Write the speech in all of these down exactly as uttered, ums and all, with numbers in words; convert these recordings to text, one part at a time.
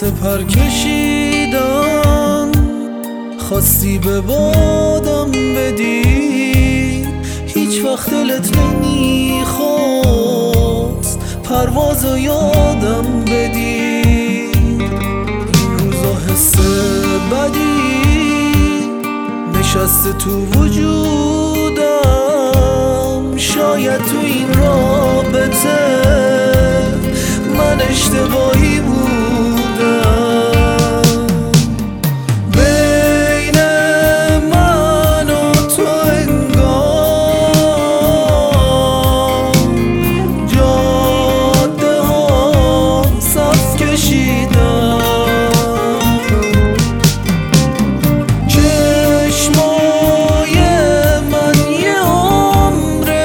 سپر کشیدم، خواستی به بادم بدی، هیچ وقت دلت نمیخواست پروازو یادم بدی. این روزا حس بدی نشسته تو وجودم، شاید تو این رابطه من اشتباهی بودم. بین من و تو انگار جاده ها صف کشیدم، چشمای من یه عمره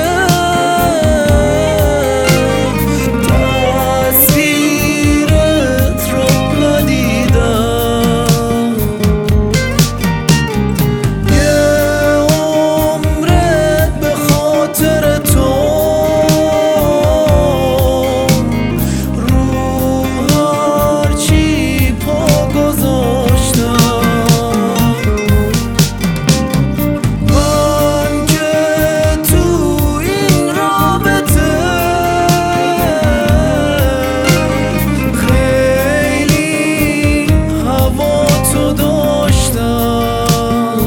تصویرت رو ندیدم، یه عمرت به خاطر تو رو هرچی پا گذاشتم. من که تو این رابطه خیلی هوا تو داشتم.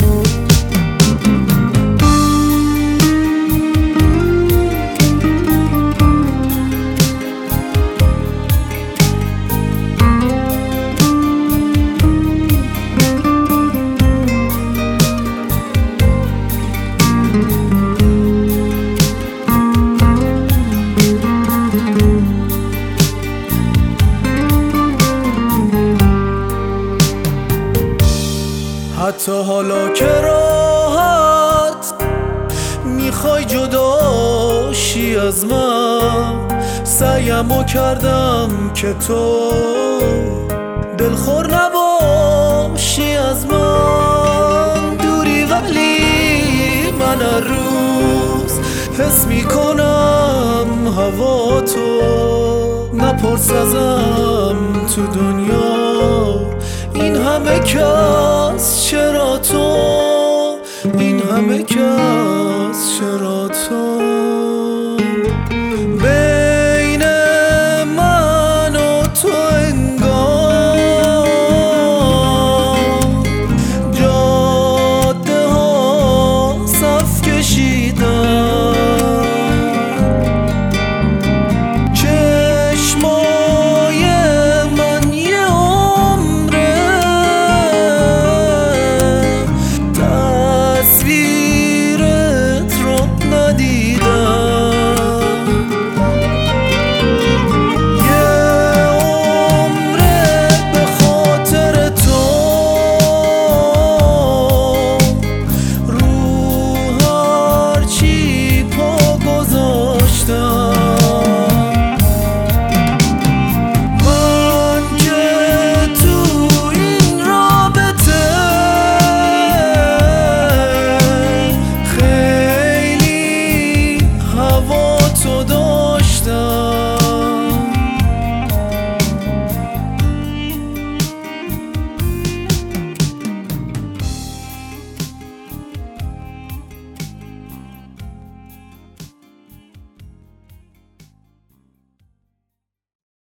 حتی حالا که راحت میخوای جداشی از من، سعیمو کردم که تو دلخور نباشی از من. دوری ولی من هر روز حس میکنم هوا تو. نپرس ازم تو دنیا این همه کس چرا تو، این همه کس چرا